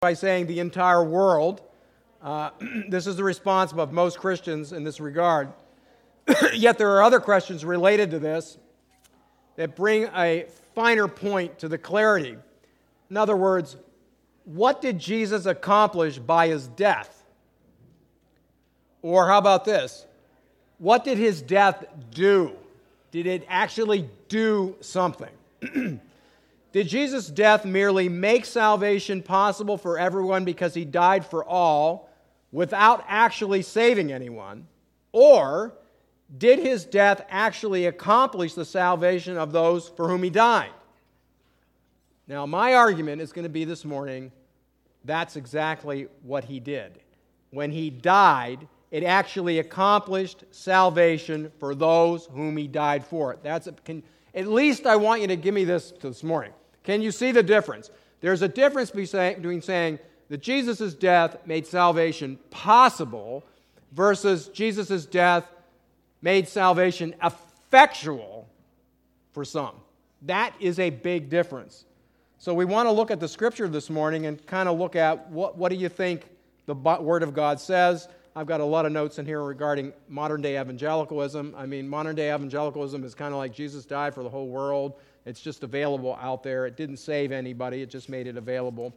by saying the entire world. This is the response of most Christians in this regard. Yet there are other questions related to this that bring a finer point to the clarity. In other words, what did Jesus accomplish by his death? Or how about this? What did his death do? Did it actually do something? Did Jesus' death merely make salvation possible for everyone because he died for all without actually saving anyone? Or did his death actually accomplish the salvation of those for whom he died? Now, my argument is going to be this morning, that's exactly what he did. When he died, it actually accomplished salvation for those whom he died for. At least I want you to give me this morning. Can you see the difference? There's a difference between saying that Jesus' death made salvation possible versus Jesus' death made salvation effectual for some. That is a big difference. So we want to look at the Scripture this morning and kind of look at what do you think the Word of God says. I've got a lot of notes in here regarding modern-day evangelicalism. I mean, modern-day evangelicalism is kind of like Jesus died for the whole world. It's just available out there. It didn't save anybody. It just made it available.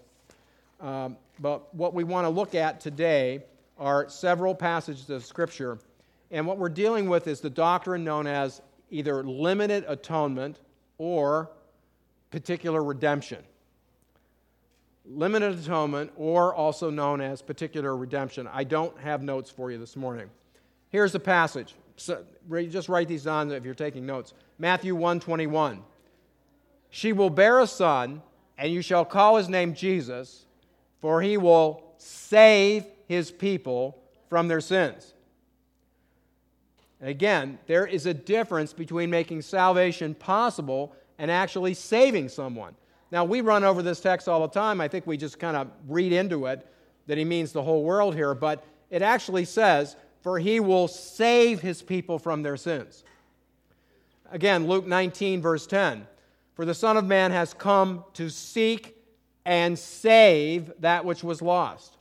But what we want to look at today are several passages of Scripture. And what we're dealing with is the doctrine known as either limited atonement or particular redemption. Limited atonement, or also known as particular redemption. I don't have notes for you this morning. Here's the passage. So, just write these down if you're taking notes. Matthew 1:21. She will bear a son, and you shall call his name Jesus, for he will save his people from their sins. And again, there is a difference between making salvation possible and actually saving someone. Now, we run over this text all the time. I think we just kind of read into it that he means the whole world here, but it actually says, for he will save his people from their sins. Again, Luke 19, verse 10. For the Son of Man has come to seek and save that which was lost.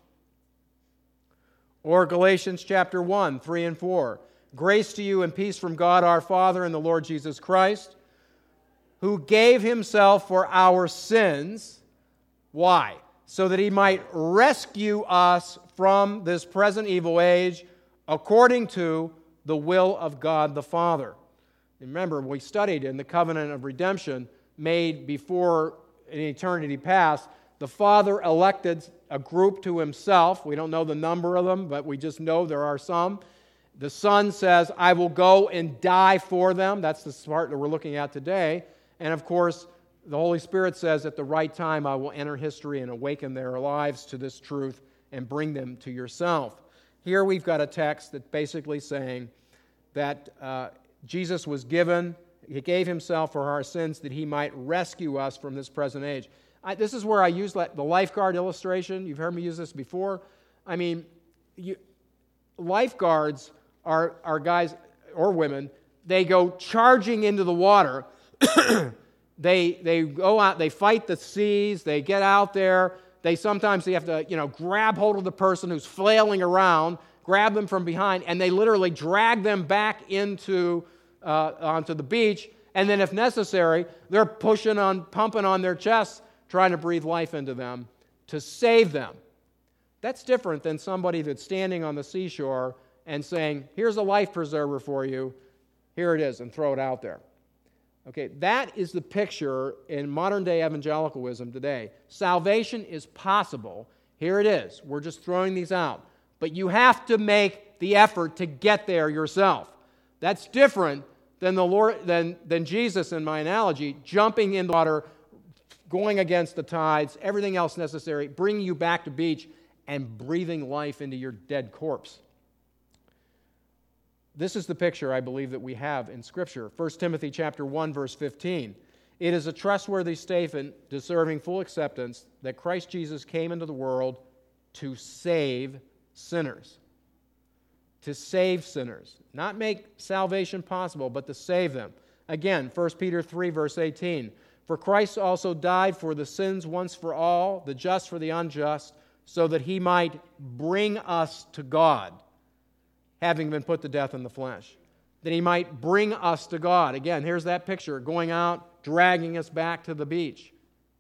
Or Galatians chapter 1, 3 and 4. Grace to you and peace from God our Father and the Lord Jesus Christ, who gave himself for our sins. Why? So that he might rescue us from this present evil age according to the will of God the Father. Remember, we studied in the covenant of redemption made before in eternity past, the Father elected a group to himself. We don't know the number of them, but we just know there are some. The Son says, I will go and die for them. That's the part that we're looking at today. And of course, the Holy Spirit says, at the right time, I will enter history and awaken their lives to this truth and bring them to yourself. Here we've got a text that's basically saying that Jesus was given, he gave himself for our sins that he might rescue us from this present age. This is where I use the lifeguard illustration. You've heard me use this before. I mean, lifeguards are guys or women, they go charging into the water. They go out, they fight the seas, they get out there. Sometimes they have to, grab hold of the person who's flailing around, grab them from behind, and they literally drag them back onto the beach. And then, if necessary, they're pumping on their chests, trying to breathe life into them to save them. That's different than somebody that's standing on the seashore and saying, here's a life preserver for you, here it is, and throw it out there. Okay, that is the picture in modern-day evangelicalism today. Salvation is possible. Here it is. We're just throwing these out. But you have to make the effort to get there yourself. That's different than than Jesus, in my analogy, jumping in the water, going against the tides, everything else necessary, bringing you back to beach, and breathing life into your dead corpse. This is the picture, I believe, that we have in Scripture. 1 Timothy chapter 1, verse 15. It is a trustworthy statement deserving full acceptance that Christ Jesus came into the world to save sinners. To save sinners. Not make salvation possible, but to save them. Again, 1 Peter 3, verse 18. For Christ also died for the sins once for all, the just for the unjust, so that he might bring us to God, having been put to death in the flesh. That he might bring us to God. Again, here's that picture, going out, dragging us back to the beach.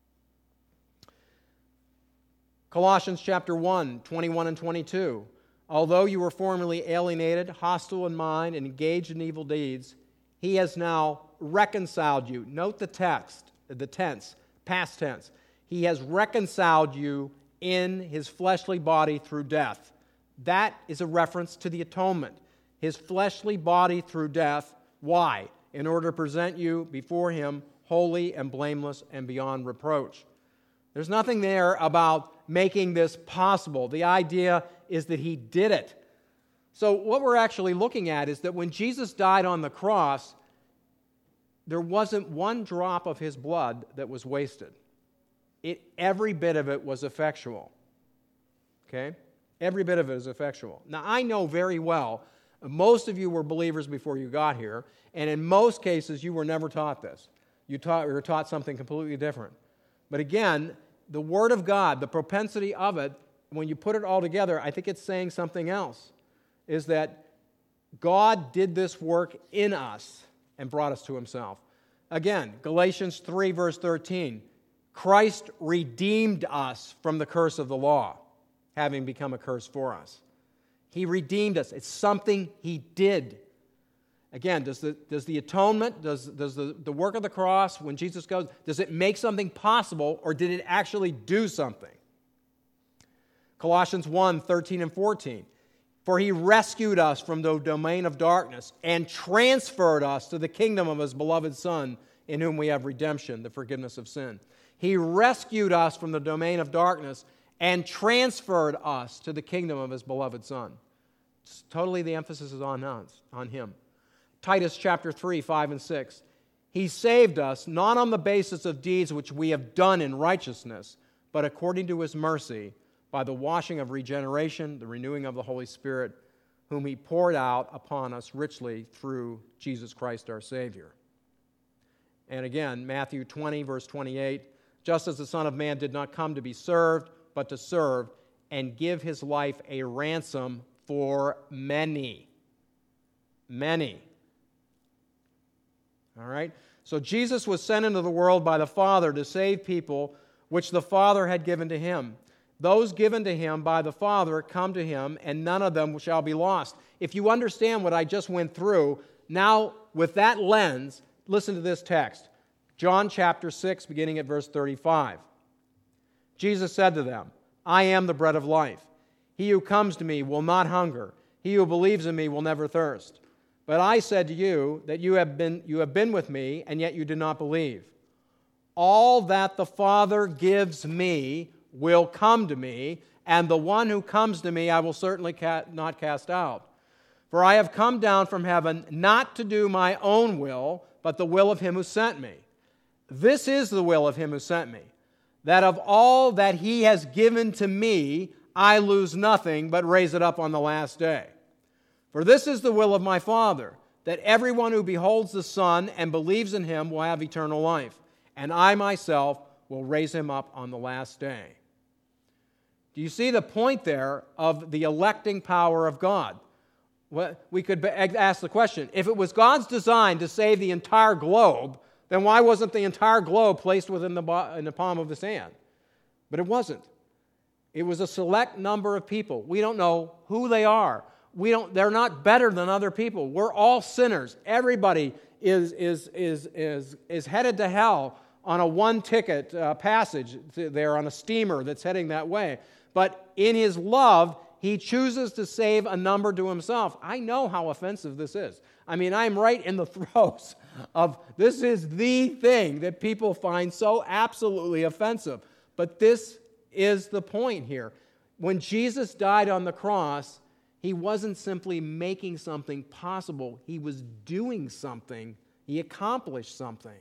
Colossians chapter 1, 21 and 22. Although you were formerly alienated, hostile in mind, and engaged in evil deeds, he has now reconciled you. Note the text, the tense, past tense. He has reconciled you in his fleshly body through death. That is a reference to the atonement. His fleshly body through death. Why? In order to present you before him holy and blameless and beyond reproach. There's nothing there about making this possible. The idea is that he did it. So what we're actually looking at is that when Jesus died on the cross, there wasn't one drop of his blood that was wasted. Every bit of it was effectual. Okay? Every bit of it is effectual. Now, I know very well, most of you were believers before you got here, and in most cases, you were never taught this. You were taught something completely different. But again, the Word of God, the propensity of it, when you put it all together, I think it's saying something else, is that God did this work in us and brought us to himself. Again, Galatians 3, verse 13, Christ redeemed us from the curse of the law, having become a curse for us. He redeemed us. It's something he did. Again, does the atonement, does the work of the cross, when Jesus goes, does it make something possible, or did it actually do something? Colossians 1, 13 and 14. For he rescued us from the domain of darkness and transferred us to the kingdom of his beloved Son, in whom we have redemption, the forgiveness of sin. He rescued us from the domain of darkness and transferred us to the kingdom of his beloved Son. It's totally the emphasis is on us, on him. Titus chapter 3, 5 and 6. He saved us not on the basis of deeds which we have done in righteousness, but according to his mercy, by the washing of regeneration, the renewing of the Holy Spirit, whom he poured out upon us richly through Jesus Christ our Savior. And again, Matthew 20, verse 28, just as the Son of Man did not come to be served, but to serve, and give his life a ransom for many. Many. All right? So Jesus was sent into the world by the Father to save people which the Father had given to him. Those given to him by the Father come to him, and none of them shall be lost. If you understand what I just went through, now with that lens, listen to this text. John chapter 6, beginning at verse 35. Jesus said to them, I am the bread of life. He who comes to me will not hunger. He who believes in me will never thirst. But I said to you that you have been with me, and yet you do not believe. All that the Father gives me will come to me, and the one who comes to me I will certainly not cast out. For I have come down from heaven not to do my own will, but the will of him who sent me. This is the will of him who sent me, that of all that he has given to me, I lose nothing, but raise it up on the last day. For this is the will of my Father, that everyone who beholds the Son and believes in him will have eternal life, and I myself will raise him up on the last day. Do you see the point there of the electing power of God? Well, we could ask the question, if it was God's design to save the entire globe, then why wasn't the entire globe placed within in the palm of his hand? But it wasn't. It was a select number of people. We don't know who they are. They're not better than other people. We're all sinners. Everybody is headed to hell on a one-ticket passage there on a steamer that's heading that way. But in his love, he chooses to save a number to himself. I know how offensive this is. I mean, I'm right in the throes of this is the thing that people find so absolutely offensive. But this is the point here. When Jesus died on the cross, he wasn't simply making something possible. He was doing something. He accomplished something.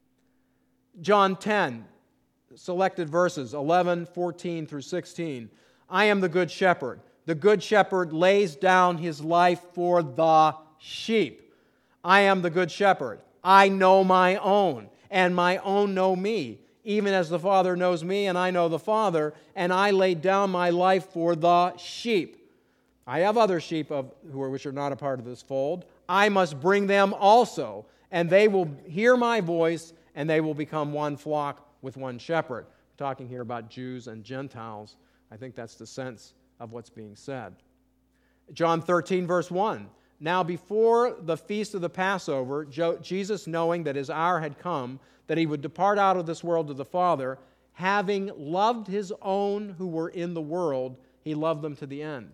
John 10, selected verses 11, 14 through 16. I am the good shepherd. The good shepherd lays down his life for the sheep. I am the good shepherd. I know my own, and my own know me, even as the Father knows me, and I know the Father, and I lay down my life for the sheep. I have other sheep which are not a part of this fold. I must bring them also, and they will hear my voice, and they will become one flock with one shepherd. We're talking here about Jews and Gentiles. I think that's the sense of what's being said. John 13, verse 1. Now before the feast of the Passover, Jesus, knowing that his hour had come, that he would depart out of this world to the Father, having loved his own who were in the world, he loved them to the end.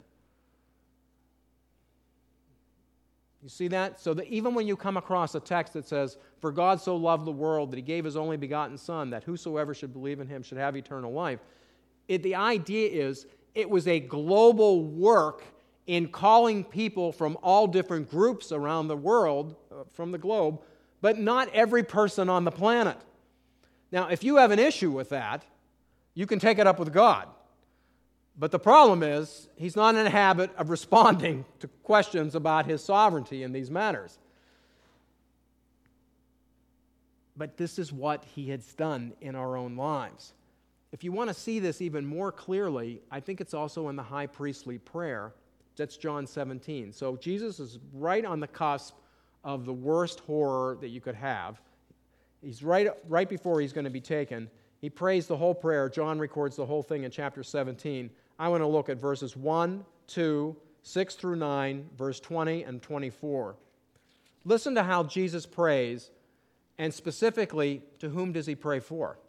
You see that? So that even when you come across a text that says, for God so loved the world that he gave his only begotten Son, that whosoever should believe in him should have eternal life, the idea is it was a global work in calling people from all different groups around the world, from the globe, but not every person on the planet. Now, if you have an issue with that, you can take it up with God. But the problem is, he's not in the habit of responding to questions about his sovereignty in these matters. But this is what he has done in our own lives. If you want to see this even more clearly, I think it's also in the high priestly prayer. That's John 17. So Jesus is right on the cusp of the worst horror that you could have. He's right before he's going to be taken. He prays the whole prayer. John records the whole thing in chapter 17. I want to look at verses 1, 2, 6 through 9, verse 20 and 24. Listen to how Jesus prays, and specifically, to whom does he pray for?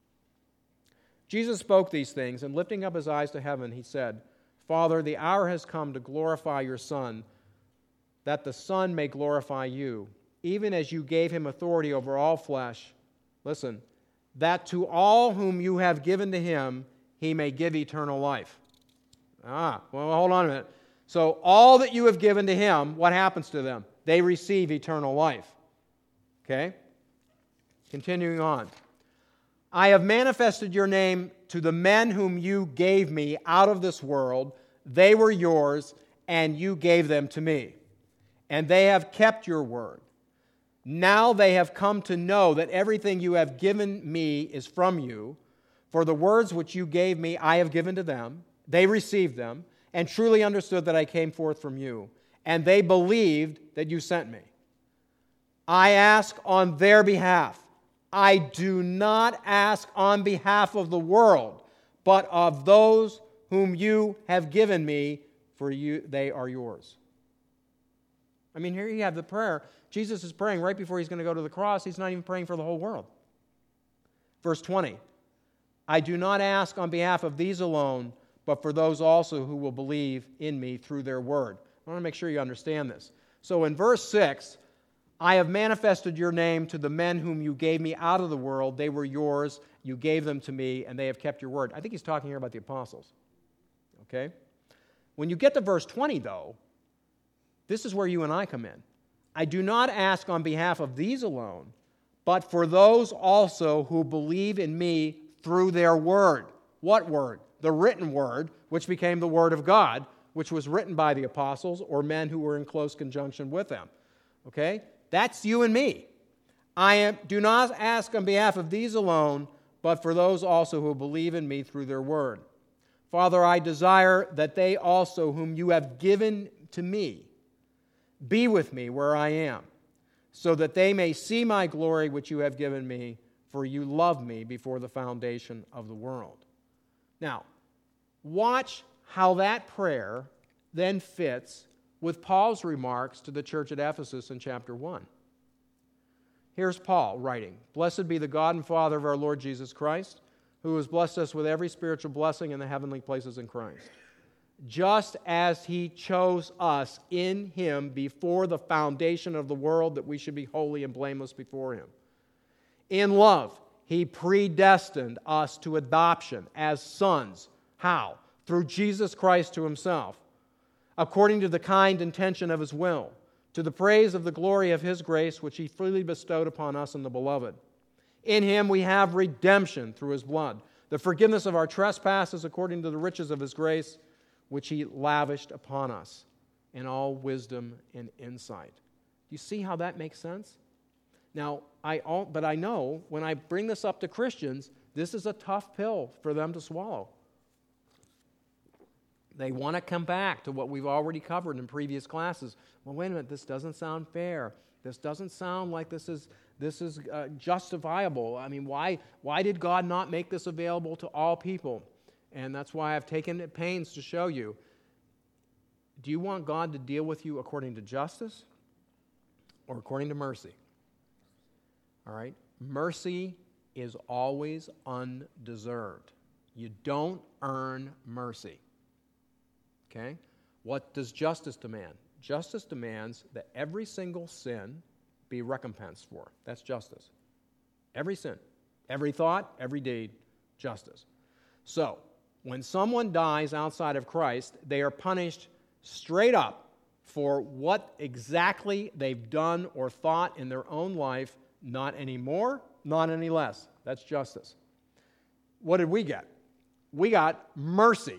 Jesus spoke these things, and lifting up his eyes to heaven, he said, Father, the hour has come to glorify your Son, that the Son may glorify you, even as you gave him authority over all flesh. Listen, that to all whom you have given to him, he may give eternal life. Well, hold on a minute. So all that you have given to him, what happens to them? They receive eternal life. Okay? Continuing on. I have manifested your name to the men whom you gave me out of this world. They were yours, and you gave them to me. And they have kept your word. Now they have come to know that everything you have given me is from you. For the words which you gave me, I have given to them. They received them, and truly understood that I came forth from you. And they believed that you sent me. I ask on their behalf. I do not ask on behalf of the world, but of those whom you have given me, for they are yours. I mean, here you have the prayer. Jesus is praying right before he's going to go to the cross. He's not even praying for the whole world. Verse 20, I do not ask on behalf of these alone, but for those also who will believe in me through their word. I want to make sure you understand this. So in verse 6, I have manifested your name to the men whom you gave me out of the world. They were yours. You gave them to me, and they have kept your word. I think he's talking here about the apostles. Okay? When you get to verse 20, though, this is where you and I come in. I do not ask on behalf of these alone, but for those also who believe in me through their word. What word? The written word, which became the word of God, which was written by the apostles or men who were in close conjunction with them. Okay? That's you and me. Do not ask on behalf of these alone, but for those also who believe in me through their word. Father, I desire that they also whom you have given to me be with me where I am, so that they may see my glory which you have given me, for you loved me before the foundation of the world. Now, watch how that prayer then fits with Paul's remarks to the church at Ephesus in chapter 1. Here's Paul writing, Blessed be the God and Father of our Lord Jesus Christ, who has blessed us with every spiritual blessing in the heavenly places in Christ, just as he chose us in him before the foundation of the world, that we should be holy and blameless before him. In love, he predestined us to adoption as sons. How? Through Jesus Christ to himself, according to the kind intention of his will, to the praise of the glory of his grace, which he freely bestowed upon us in the Beloved. In him we have redemption through his blood, the forgiveness of our trespasses according to the riches of his grace, which he lavished upon us in all wisdom and insight. Do you see how that makes sense? Now, but I know when I bring this up to Christians, this is a tough pill for them to swallow. They want to come back to what we've already covered in previous classes. Well, wait a minute, this doesn't sound fair. This doesn't sound like this is justifiable. I mean, why did God not make this available to all people? And that's why I've taken pains to show you. Do you want God to deal with you according to justice or according to mercy? All right? Mercy is always undeserved. You don't earn mercy. Okay? What does justice demand? Justice demands that every single sin be recompensed for. That's justice. Every sin, every thought, every deed, justice. So, when someone dies outside of Christ, they are punished straight up for what exactly they've done or thought in their own life, not any more, not any less. That's justice. What did we get? We got mercy.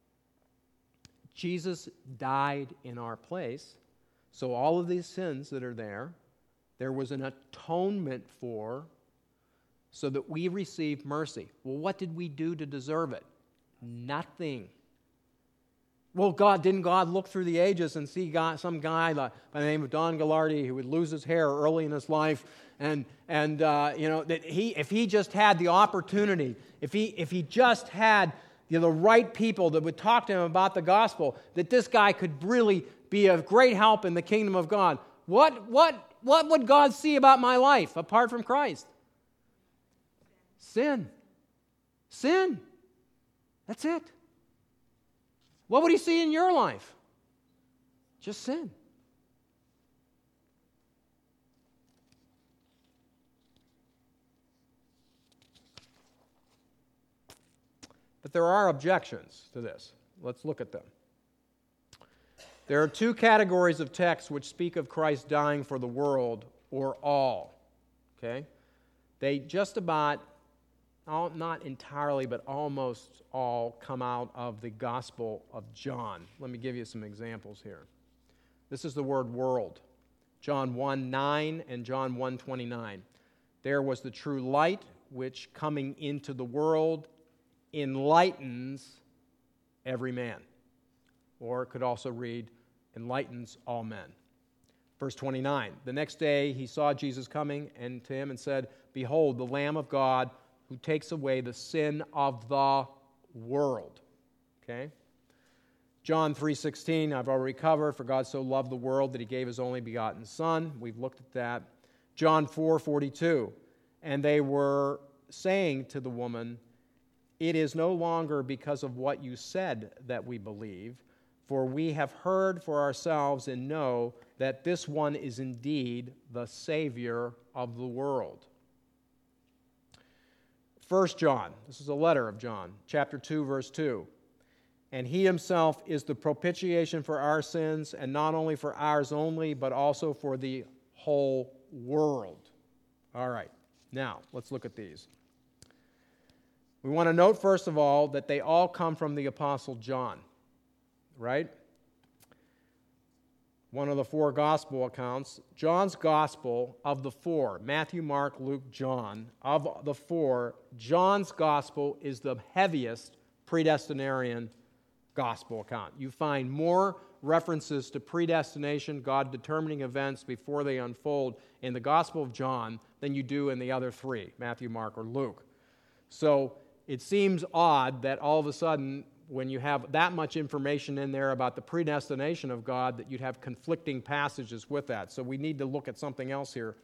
Jesus died in our place, so all of these sins that are there was an atonement for, so that we receive mercy. Well, what did we do to deserve it? Nothing. Well, didn't God look through the ages and see some guy by the name of Don Gallardi who would lose his hair early in his life, and that if he just had the opportunity, if he just had the right people that would talk to him about the gospel, that this guy could really be of great help in the kingdom of God. What would God see about my life apart from Christ? Sin. Sin. That's it. What would he see in your life? Just sin. But there are objections to this. Let's look at them. There are two categories of texts which speak of Christ dying for the world, or all. Okay? They just about, not entirely, but almost all come out of the Gospel of John. Let me give you some examples here. This is the word world. John 1:9 and John 1:29. There was the true light, which coming into the world enlightens every man. Or it could also read, enlightens all men. Verse 29, the next day he saw Jesus coming and to him and said, behold, the Lamb of God who takes away the sin of the world. Okay? John 3:16, I've already covered, for God so loved the world that he gave his only begotten Son. We've looked at that. John 4:42, and they were saying to the woman, it is no longer because of what you said that we believe, for we have heard for ourselves and know that this one is indeed the Savior of the world. 1 John, this is a letter of John, chapter 2, verse 2. And he himself is the propitiation for our sins, and not only for ours only, but also for the whole world. All right, now let's look at these. We want to note, first of all, that they all come from the Apostle John, right? One of the four gospel accounts. John's gospel of the four, Matthew, Mark, Luke, John, of the four, John's gospel is the heaviest predestinarian gospel account. You find more references to predestination, God determining events before they unfold, in the Gospel of John than you do in the other three, Matthew, Mark, or Luke. So it seems odd that all of a sudden, when you have that much information in there about the predestination of God, that you'd have conflicting passages with that. So we need to look at something else here.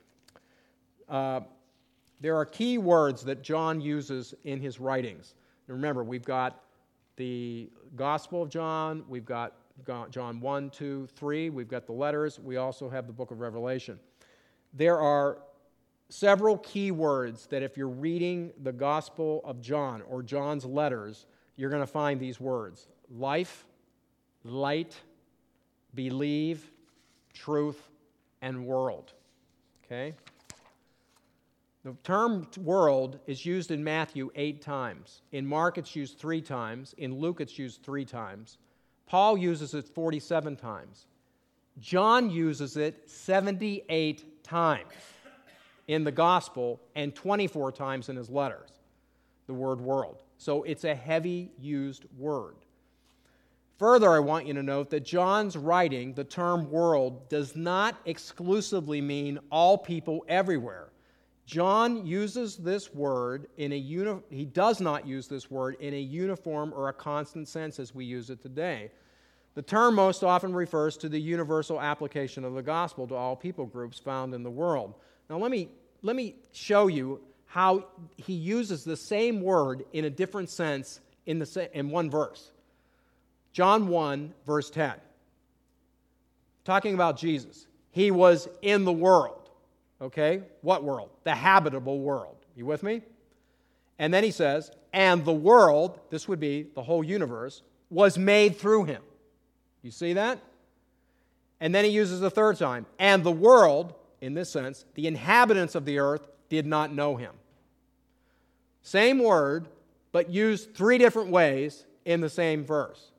There are key words that John uses in his writings. And remember, we've got the Gospel of John, we've got John 1, 2, 3, we've got the letters, we also have the book of Revelation. There are several key words that if you're reading the Gospel of John or John's letters, you're going to find these words: life, light, believe, truth, and world. Okay? The term world is used in Matthew 8 times. In Mark, it's used 3 times. In Luke, it's used 3 times. Paul uses it 47 times. John uses it 78 times. in the gospel and 24 times in his letters, the word world. So it's a heavy used word. Further, I want you to note that John's writing, the term world, does not exclusively mean all people everywhere. John uses this word he does not use this word in a uniform or a constant sense as we use it today. The term most often refers to the universal application of the gospel to all people groups found in the world. Now let me show you how he uses the same word in a different sense in one verse. John 1, verse 10. Talking about Jesus. He was in the world. Okay? What world? The habitable world. You with me? And then he says, and the world, this would be the whole universe, was made through him. You see that? And then he uses the third time, and the world, in this sense, the inhabitants of the earth did not know him. Same word, but used three different ways in the same verse.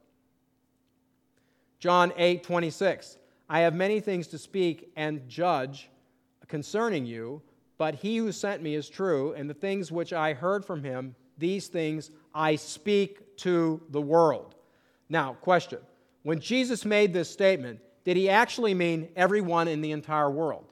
John 8:26. I have many things to speak and judge concerning you, but he who sent me is true, and the things which I heard from him, these things I speak to the world. Now, question. When Jesus made this statement, did he actually mean everyone in the entire world?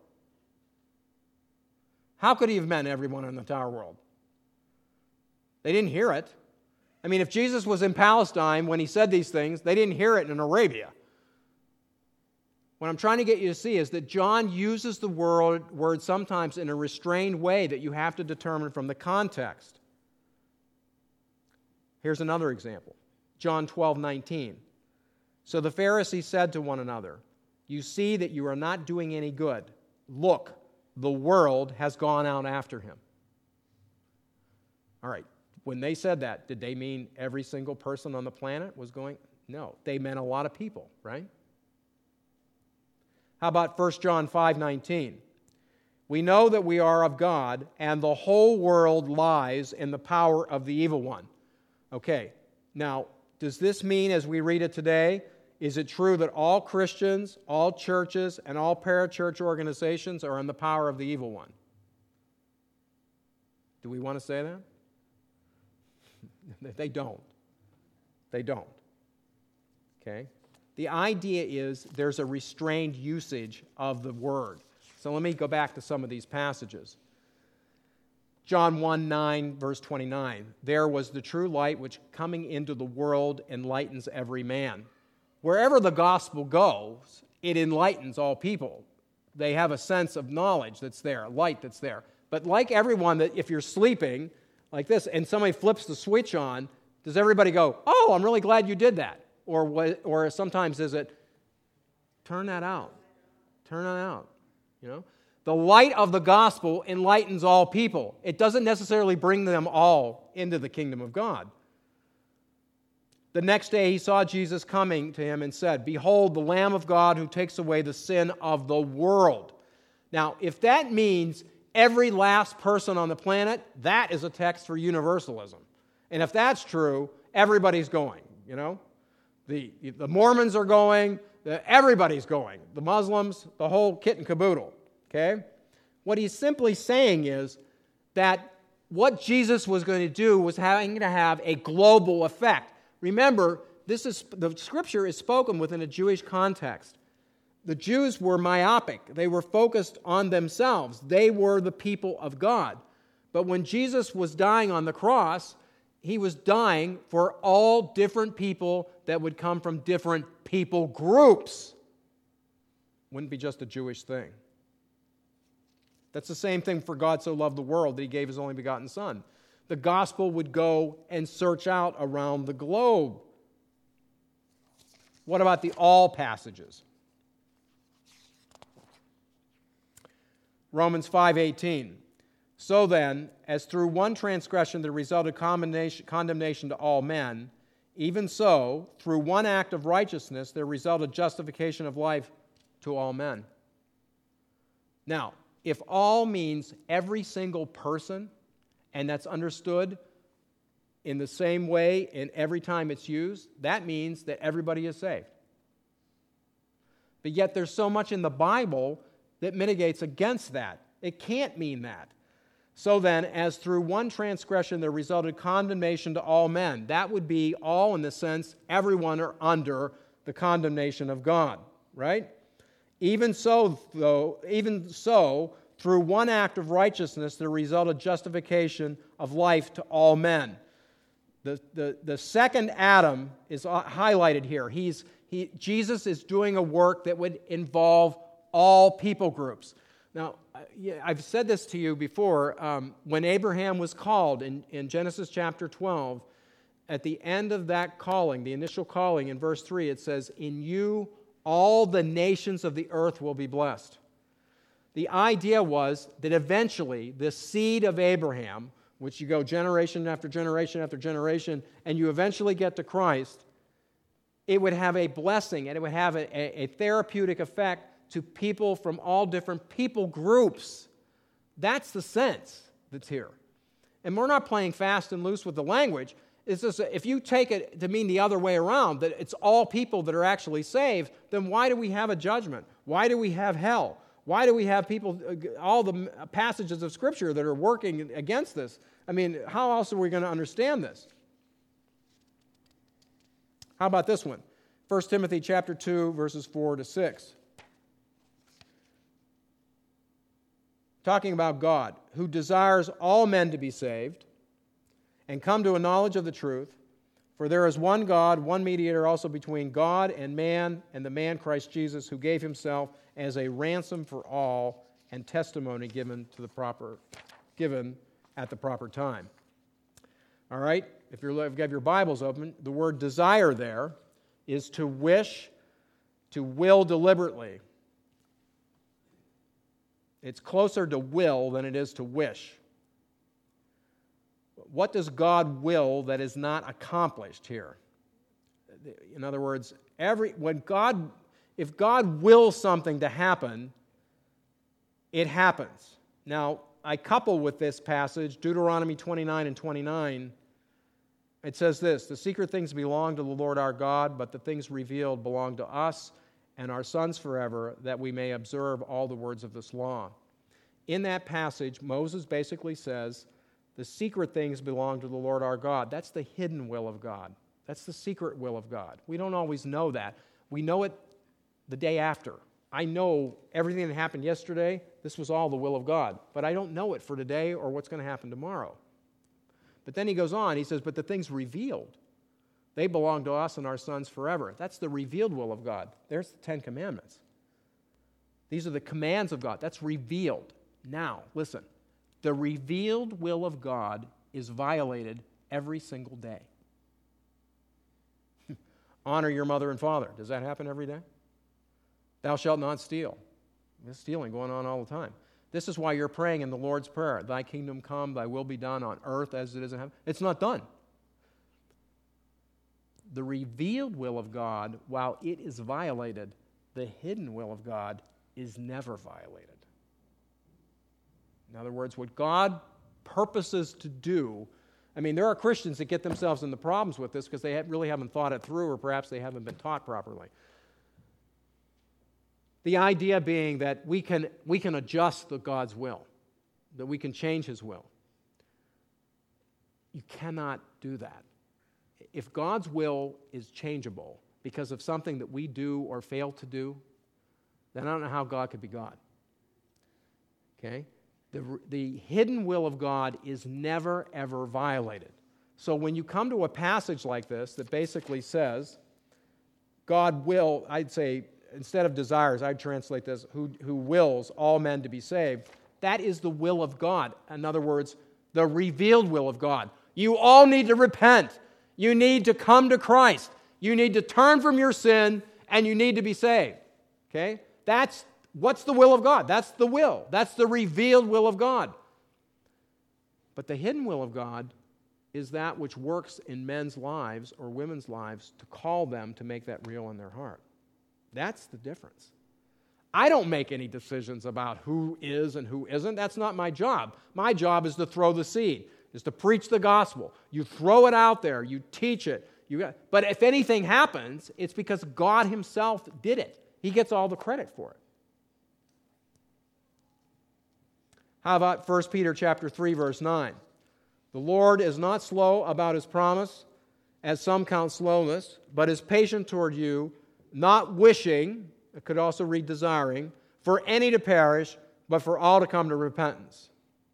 How could he have meant everyone in the entire world? They didn't hear it. I mean, if Jesus was in Palestine when he said these things, they didn't hear it in Arabia. What I'm trying to get you to see is that John uses the word sometimes in a restrained way that you have to determine from the context. Here's another example. John 12:19. So the Pharisees said to one another, you see that you are not doing any good. Look, the world has gone out after him. All right, when they said that, did they mean every single person on the planet was going? No, they meant a lot of people, right? How about 1 John 5:19? We know that we are of God, and the whole world lies in the power of the evil one. Okay, now, does this mean, as we read it today, is it true that all Christians, all churches, and all parachurch organizations are in the power of the evil one? Do we want to say that? They don't. They don't. Okay? The idea is there's a restrained usage of the word. So let me go back to some of these passages. John 1:9, verse 29. There was the true light which coming into the world enlightens every man. Wherever the gospel goes, it enlightens all people. They have a sense of knowledge that's there, light that's there. But like everyone, that if you're sleeping like this and somebody flips the switch on, does everybody go, oh, I'm really glad you did that? Or sometimes is it, turn that out. Turn that out. You know? The light of the gospel enlightens all people. It doesn't necessarily bring them all into the kingdom of God. The next day he saw Jesus coming to him and said, behold, the Lamb of God who takes away the sin of the world. Now, if that means every last person on the planet, that is a text for universalism. And if that's true, everybody's going, you know? The Mormons are going, everybody's going. The Muslims, the whole kit and caboodle, okay? What he's simply saying is that what Jesus was going to do was having to have a global effect. Remember, the Scripture is spoken within a Jewish context. The Jews were myopic. They were focused on themselves. They were the people of God. But when Jesus was dying on the cross, he was dying for all different people that would come from different people groups. Wouldn't be just a Jewish thing. That's the same thing for God so loved the world that he gave his only begotten Son. The gospel would go and search out around the globe. What about the all passages? Romans 5:18. So then, as through one transgression there resulted condemnation to all men, even so, through one act of righteousness there resulted justification of life to all men. Now, if all means every single person, and that's understood in the same way in every time it's used, that means that everybody is saved. But yet there's so much in the Bible that mitigates against that. It can't mean that. So then, as through one transgression there resulted condemnation to all men, that would be all in the sense everyone are under the condemnation of God, right? Even so, through one act of righteousness there resulted justification of life to all men. The second Adam is highlighted here. Jesus is doing a work that would involve all people groups. Now, I've said this to you before. When Abraham was called in Genesis chapter 12, at the end of that calling, the initial calling in verse 3, it says, "In you all the nations of the earth will be blessed." The idea was that eventually the seed of Abraham, which you go generation after generation after generation, and you eventually get to Christ, it would have a blessing and it would have a therapeutic effect to people from all different people groups. That's the sense that's here. And we're not playing fast and loose with the language. It's just, if you take it to mean the other way around, that it's all people that are actually saved, then why do we have a judgment? Why do we have hell? Why do we have people, all the passages of Scripture that are working against this? I mean, how else are we going to understand this? How about this one? 1 Timothy chapter 2, verses 4 to 6. Talking about God, who desires all men to be saved and come to a knowledge of the truth. For there is one God, one mediator also between God and the man Christ Jesus, who gave himself as a ransom for all, and testimony given at the proper time. All right? If you have your Bibles open, the word desire there is to wish, to will deliberately. It's closer to will than it is to wish. What does God will that is not accomplished here? In other words, if God wills something to happen, it happens. Now, I couple with this passage, Deuteronomy 29 and 29. It says this, "The secret things belong to the Lord our God, but the things revealed belong to us and our sons forever, that we may observe all the words of this law." In that passage, Moses basically says, the secret things belong to the Lord our God. That's the hidden will of God. That's the secret will of God. We don't always know that. We know it the day after. I know everything that happened yesterday, this was all the will of God. But I don't know it for today or what's going to happen tomorrow. But then he goes on, he says, but the things revealed, they belong to us and our sons forever. That's the revealed will of God. There's the 10 Commandments. These are the commands of God. That's revealed. Now, listen. The revealed will of God is violated every single day. Honor your mother and father. Does that happen every day? Thou shalt not steal. There's stealing going on all the time. This is why you're praying in the Lord's Prayer. Thy kingdom come, thy will be done on earth as it is in heaven. It's not done. The revealed will of God, while it is violated, the hidden will of God is never violated. In other words, what God purposes to do, I mean, there are Christians that get themselves into problems with this because they really haven't thought it through, or perhaps they haven't been taught properly. The idea being that we can adjust God's will, that we can change His will. You cannot do that. If God's will is changeable because of something that we do or fail to do, then I don't know how God could be God. Okay? The hidden will of God is never, ever violated. So when you come to a passage like this that basically says, God will, I'd say, instead of desires, I'd translate this, who wills all men to be saved, that is the will of God. In other words, the revealed will of God. You all need to repent. You need to come to Christ. You need to turn from your sin, and you need to be saved. Okay? What's the will of God? That's the will. That's the revealed will of God. But the hidden will of God is that which works in men's lives or women's lives to call them to make that real in their heart. That's the difference. I don't make any decisions about who is and who isn't. That's not my job. My job is to throw the seed, is to preach the gospel. You throw it out there. You teach it. But if anything happens, it's because God Himself did it. He gets all the credit for it. How about 1 Peter chapter 3, verse 9? The Lord is not slow about his promise, as some count slowness, but is patient toward you, not wishing, it could also read desiring, for any to perish, but for all to come to repentance.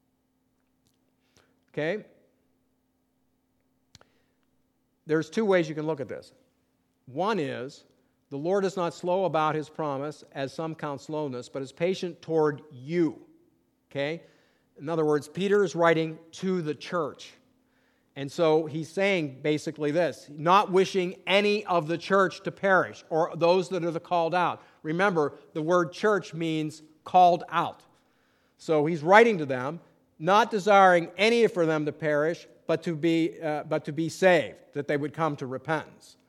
Okay? There's two ways you can look at this. One is, the Lord is not slow about his promise, as some count slowness, but is patient toward you. Okay? In other words, Peter is writing to the church. And so he's saying basically this, not wishing any of the church to perish, or those that are the called out. Remember, the word church means called out. So he's writing to them, not desiring any for them to perish, but to be saved, that they would come to repentance.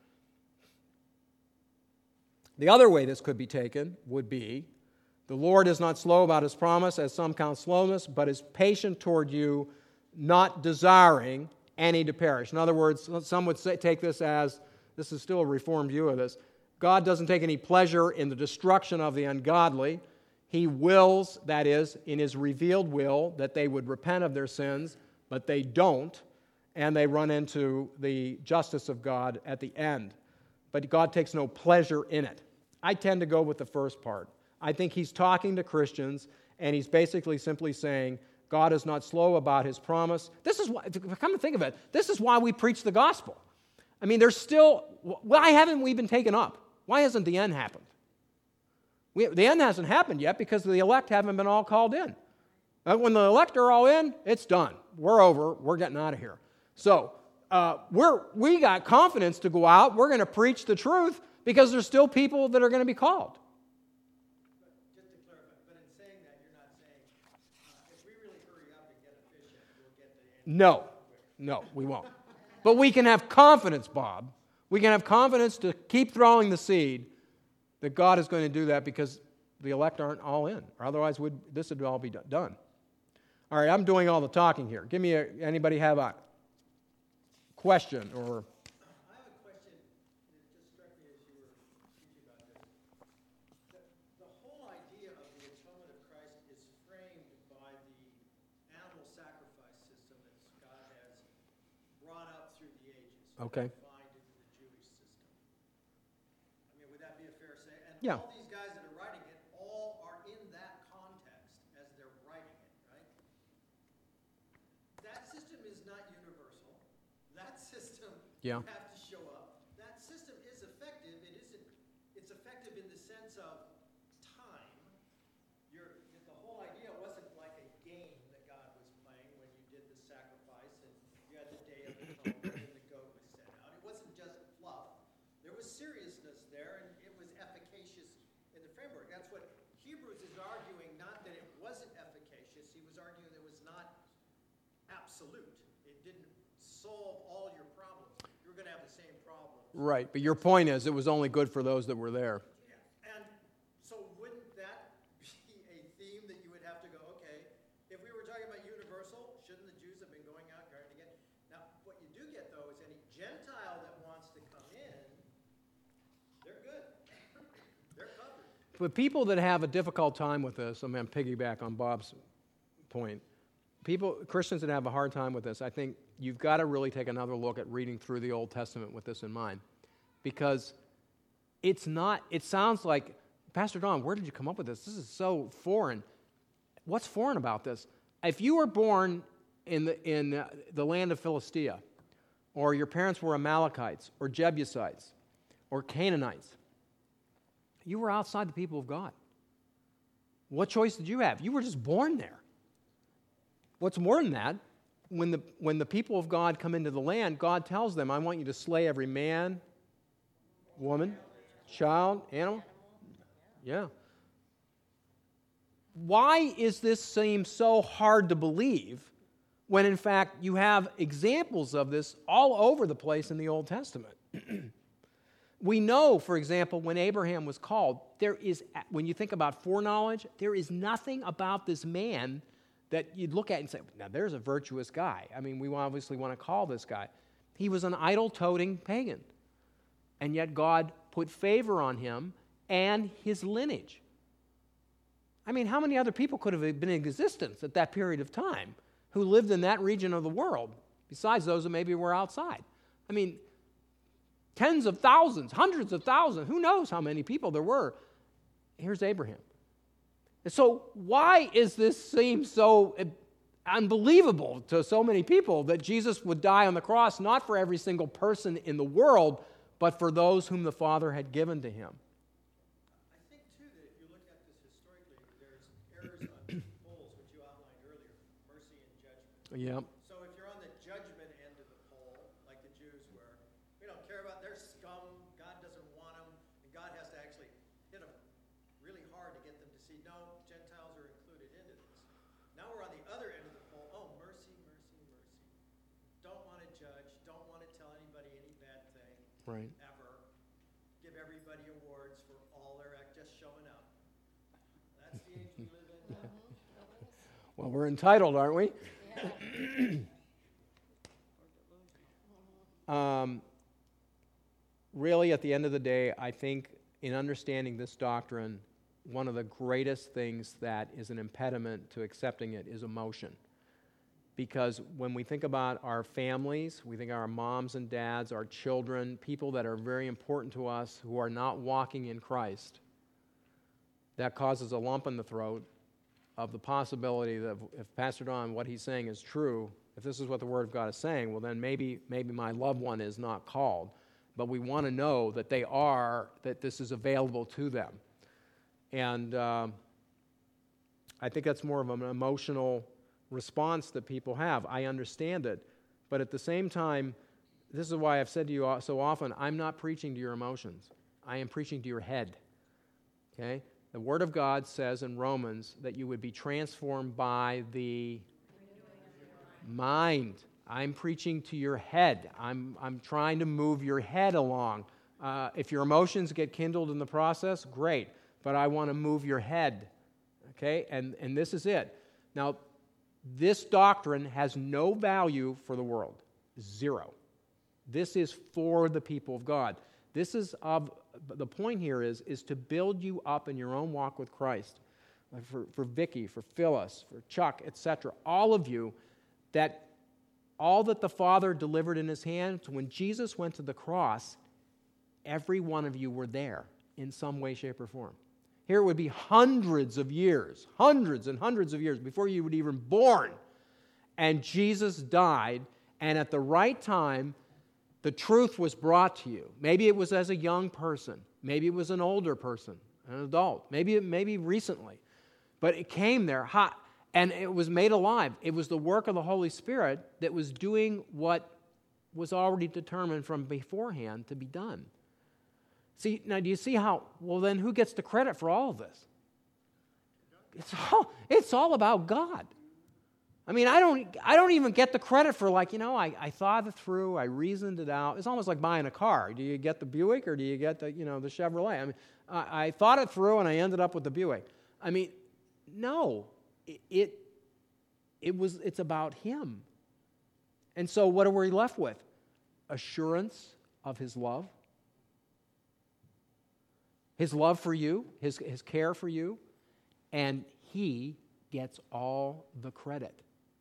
The other way this could be taken would be, the Lord is not slow about his promise, as some count slowness, but is patient toward you, not desiring any to perish. In other words, some would take this as, this is still a Reformed view of this, God doesn't take any pleasure in the destruction of the ungodly. He wills, that is, in his revealed will, that they would repent of their sins, but they don't, and they run into the justice of God at the end. But God takes no pleasure in it. I tend to go with the first part. I think he's talking to Christians, and he's basically simply saying, God is not slow about his promise. This is why, come to think of it, this is why we preach the gospel. I mean, there's still, why haven't we been taken up? Why hasn't the end happened? The end hasn't happened yet because the elect haven't been all called in. When the elect are all in, it's done. We're over. We're getting out of here. So we got confidence to go out. We're going to preach the truth because there's still people that are going to be called. Just to clarify, but in saying that, you're not saying if we really hurry up and get a fish in, we'll get the end. No, we won't. But we can have confidence, Bob. We can have confidence to keep throwing the seed that God is going to do that because the elect aren't all in. Or otherwise, this would all be done. All right, I'm doing all the talking here. Anybody have a question or... I have a question that just struck me as you were speaking about this. The whole idea of the atonement of Christ is framed by the animal sacrifice system that God has brought up through the ages. Okay. Defined into the Jewish system. I mean, would that be a fair say? And Yeah. all these guys that are writing it all are in that context as they're writing it, right? That system is not universal. That system Yeah. you have to show up. That system is effective. It's effective in the sense of time. The whole idea wasn't like a game that God was playing when you did the sacrifice and you had the Day of Atonement and the goat was set out. It wasn't just fluff. There was seriousness there, and it was efficacious in the framework. That's what Hebrews is arguing, not that it wasn't efficacious. He was arguing that it was not absolute. It didn't solve all your problems. You're going to have the same problems. Right, but your point is it was only good for those that were there. Yeah. And so wouldn't that be a theme that you would have to go, okay, if we were talking about universal, shouldn't the Jews have been going out guarding again? Now, what you do get, though, is any Gentile that wants to come in, they're good. They're covered. But people that have a difficult time with this, I'm going to piggyback on Bob's point. Christians that have a hard time with this, I think you've got to really take another look at reading through the Old Testament with this in mind. Because it sounds like, Pastor Don, where did you come up with this? This is so foreign. What's foreign about this? If you were born in the land of Philistia, or your parents were Amalekites, or Jebusites, or Canaanites, you were outside the people of God. What choice did you have? You were just born there. What's more than that, when the people of God come into the land, God tells them, I want you to slay every man, woman, child, animal. Yeah. Why is this seem so hard to believe when in fact you have examples of this all over the place in the Old Testament? We know, for example, when Abraham was called, when you think about foreknowledge, there is nothing about this man that you'd look at and say, now there's a virtuous guy. I mean, we obviously want to call this guy. He was an idol-toting pagan. And yet God put favor on him and his lineage. I mean, how many other people could have been in existence at that period of time who lived in that region of the world, besides those that maybe were outside? I mean, tens of thousands, hundreds of thousands, who knows how many people there were. Here's Abraham. And so why is this seem so unbelievable to so many people that Jesus would die on the cross, not for every single person in the world, but for those whom the Father had given to him? I think, too, that if you look at this historically, there's errors on two poles, which you outlined earlier, mercy and judgment. Yep. So if you're on the judgment end of the pole, like the Jews were, we don't care about their scum, God doesn't want them, and God has to actually hit them really hard to get them to see, no, Gentiles are included into this. Now we're on the other end of the pole, oh, mercy, mercy, mercy. Don't want to judge, don't want to tell anybody any bad thing. Right. Ever. Give everybody awards for all their act, just showing up. That's the age we live in now. Well, we're entitled, aren't we? Really, at the end of the day, I think in understanding this doctrine, one of the greatest things that is an impediment to accepting it is emotion. Because when we think about our families, we think our moms and dads, our children, people that are very important to us who are not walking in Christ, that causes a lump in the throat of the possibility that if Pastor Don, what he's saying is true, if this is what the Word of God is saying, well then maybe my loved one is not called. But we want to know that they are, that this is available to them. And I think that's more of an emotional response that people have. I understand it. But at the same time, this is why I've said to you so often, I'm not preaching to your emotions. I am preaching to your head. Okay? The Word of God says in Romans that you would be transformed by the mind. I'm preaching to your head. I'm trying to move your head along. If your emotions get kindled in the process, great. But I want to move your head. Okay? And this is it. Now, this doctrine has no value for the world. Zero. This is for the people of God. This is the point here is to build you up in your own walk with Christ. For Vicky, for Phyllis, for Chuck, etc. All of you, that all that the Father delivered in his hands, when Jesus went to the cross, every one of you were there in some way, shape, or form. Here it would be hundreds and hundreds of years before you were even born. And Jesus died, and at the right time, the truth was brought to you. Maybe it was as a young person. Maybe it was an older person, an adult. Maybe recently. But it came there hot, and it was made alive. It was the work of the Holy Spirit that was doing what was already determined from beforehand to be done. See, now do you see how, well then who gets the credit for all of this? It's all about God. I mean, I don't even get the credit for I thought it through, I reasoned it out. It's almost like buying a car. Do you get the Buick or do you get the Chevrolet? I mean, I thought it through and I ended up with the Buick. I mean, no, it's about Him. And so what are we left with? Assurance of His love. His love for you, His care for you, and He gets all the credit.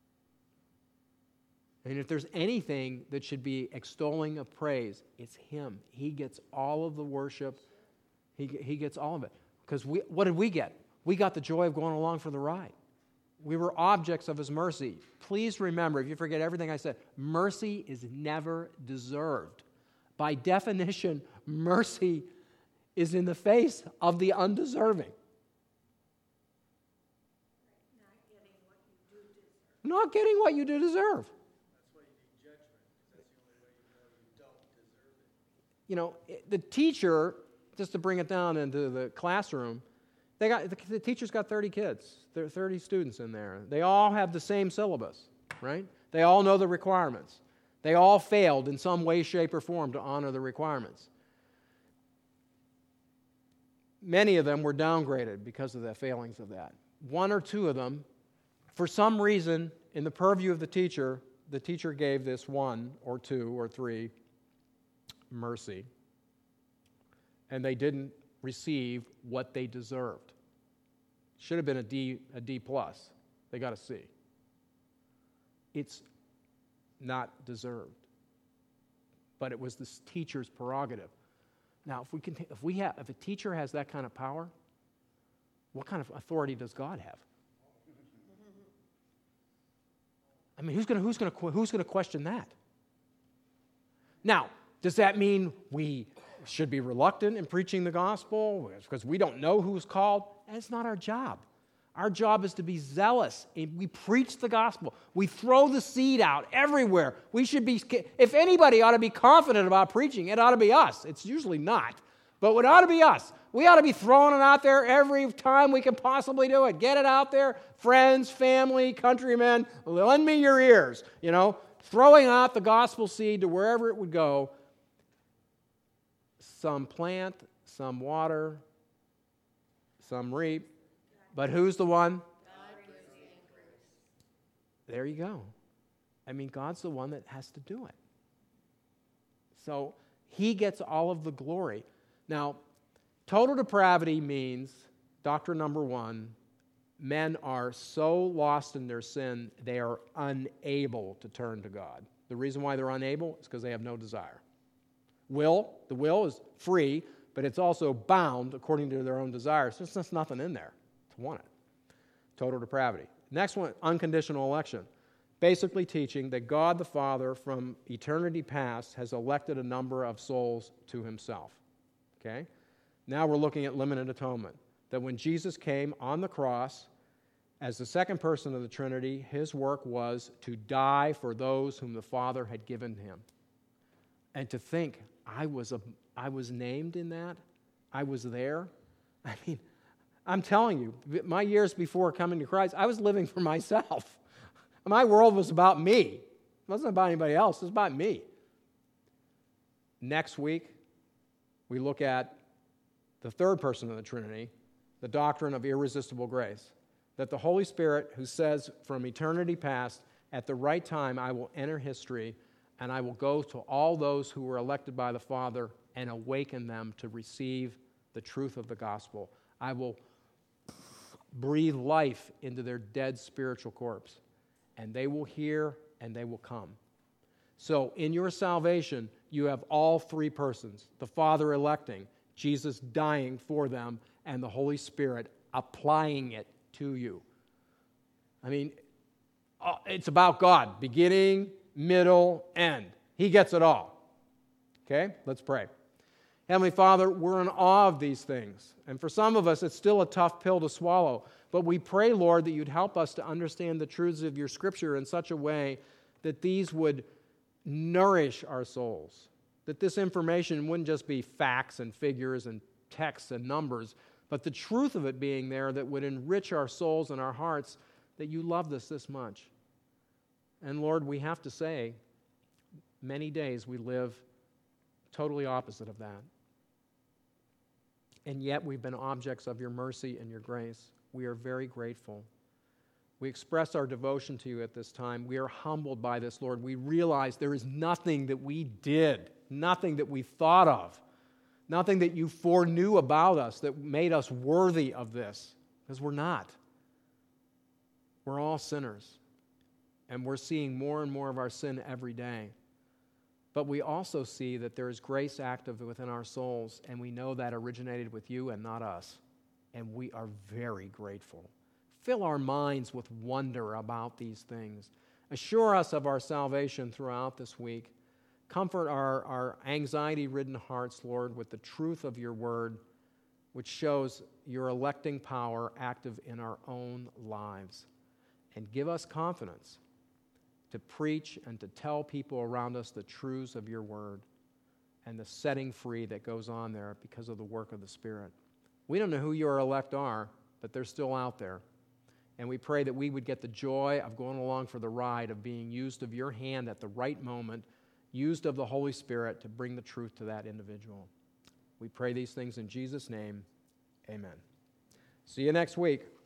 And if there's anything that should be extolling of praise, it's Him. He gets all of the worship. He gets all of it. Because what did we get? We got the joy of going along for the ride. We were objects of His mercy. Please remember, if you forget everything I said, mercy is never deserved. By definition, mercy is in the face of the undeserving. Not getting what you do deserve. That's why you need judgment, because that's the only way you know you don't deserve it. The teacher, just to bring it down into the classroom, the teacher's got 30 kids. There are 30 students in there. They all have the same syllabus, right? They all know the requirements. They all failed in some way, shape, or form to honor the requirements. Many of them were downgraded because of the failings of that. One or two of them, for some reason, in the purview of the teacher gave this one or two or three mercy, and they didn't receive what they deserved. Should have been a D plus. They got a C. It's not deserved. But it was the teacher's prerogative. Now, if a teacher has that kind of power, what kind of authority does God have? I mean, who's going to question that? Now, does that mean we should be reluctant in preaching the gospel because we don't know who's called? That's not our job. Our job is to be zealous. We preach the gospel. We throw the seed out everywhere. We should be, if anybody ought to be confident about preaching, it ought to be us. It's usually not, but it ought to be us. We ought to be throwing it out there every time we can possibly do it. Get it out there. Friends, family, countrymen, lend me your ears. Throwing out the gospel seed to wherever it would go. Some plant, some water, some reap. But who's the one? There you go. I mean, God's the one that has to do it. So he gets all of the glory. Now, total depravity means, doctrine number one, men are so lost in their sin, they are unable to turn to God. The reason why they're unable is because they have no desire. The will is free, but it's also bound according to their own desires. There's just nothing in there to want it. Total depravity. Next one, unconditional election. Basically teaching that God the Father from eternity past has elected a number of souls to himself. Okay? Now we're looking at limited atonement. That when Jesus came on the cross, as the second person of the Trinity, his work was to die for those whom the Father had given him. And to think, I was named in that? I was there? I mean, I'm telling you, my years before coming to Christ, I was living for myself. My world was about me. It wasn't about anybody else. It was about me. Next week, we look at the third person of the Trinity, the doctrine of irresistible grace. That the Holy Spirit, who says from eternity past, at the right time I will enter history and I will go to all those who were elected by the Father and awaken them to receive the truth of the gospel. I will breathe life into their dead spiritual corpse, and they will hear and they will come. So in your salvation, you have all three persons, the Father electing, Jesus dying for them, and the Holy Spirit applying it to you. I mean, it's about God, beginning, middle, end. He gets it all. Okay, let's pray. Heavenly Father, we're in awe of these things. And for some of us, it's still a tough pill to swallow. But we pray, Lord, that you'd help us to understand the truths of your Scripture in such a way that these would nourish our souls. That this information wouldn't just be facts and figures and texts and numbers, but the truth of it being there that would enrich our souls and our hearts, that you loved us this much. And Lord, we have to say, many days we live totally opposite of that. And yet we've been objects of your mercy and your grace. We are very grateful. We express our devotion to you at this time. We are humbled by this, Lord. We realize there is nothing that we did, nothing that we thought of, nothing that you foreknew about us that made us worthy of this, because we're not. We're all sinners, and we're seeing more and more of our sin every day. But we also see that there is grace active within our souls, and we know that originated with you and not us. And we are very grateful. Fill our minds with wonder about these things. Assure us of our salvation throughout this week. Comfort our anxiety-ridden hearts, Lord, with the truth of your word, which shows your electing power active in our own lives. And give us confidence to preach and to tell people around us the truths of your word and the setting free that goes on there because of the work of the Spirit. We don't know who your elect are, but they're still out there. And we pray that we would get the joy of going along for the ride, of being used of your hand at the right moment, used of the Holy Spirit to bring the truth to that individual. We pray these things in Jesus' name. Amen. See you next week.